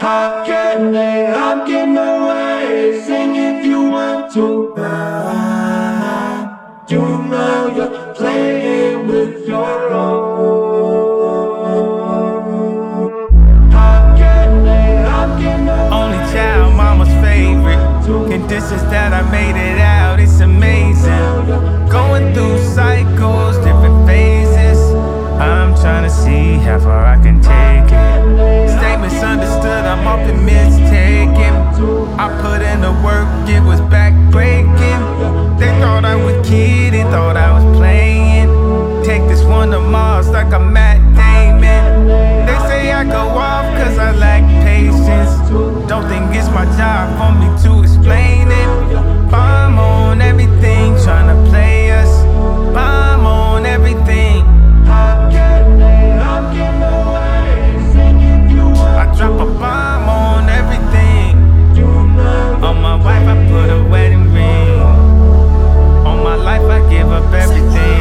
I'm getting away. Sing if you want to. You know you're playing with your own. I'm getting away. Only child, mama's favorite. Conditions that I made it out, it's amazing. Going through cycles, different phases. I'm trying to see how far I can take it. Stay misunderstood, I'm often mistaken. I put in the work, it was backbreaking. They thought I was kidding, thought I was playing. Take this one to Mars like I'm Matt Damon. They say I go off cause I lack patience. Don't think it's my job for me to explain it. Bomb on everything, tryna play us. Bomb on everything. I drop a bomb on everything. On my wife I put a wedding ring. On my life I give up everything.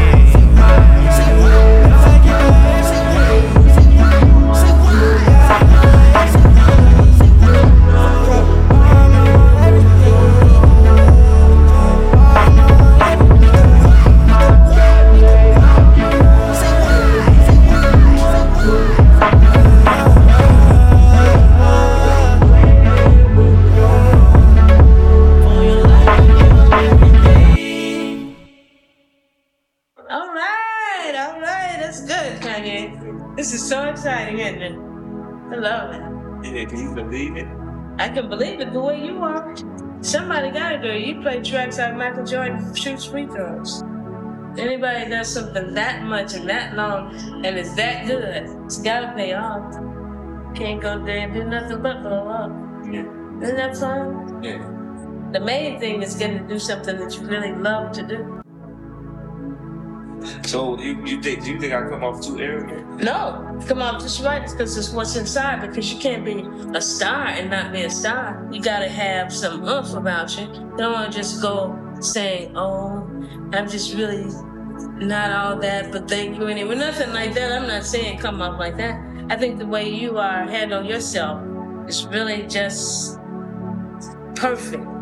That's good, Kanye. This is so exciting, isn't it? I love it. Yeah, can you believe it? I can believe it the way you are. Somebody gotta do it. You play tracks like Michael Jordan shoots free throws. Anybody does something that much and that long and is that good, it's gotta pay off. Can't go there and do nothing but blow up. Yeah. Isn't that fun? Yeah. The main thing is getting to do something that you really love to do. So do you think I come off too arrogant? No, come off just right because it's what's inside. Because you can't be a star and not be a star. You gotta have some oomph about you. You don't want to just go saying, "Oh, I'm just really not all that," but thank you anyway. Nothing like that. I'm not saying come off like that. I think the way you are handle yourself is really just perfect.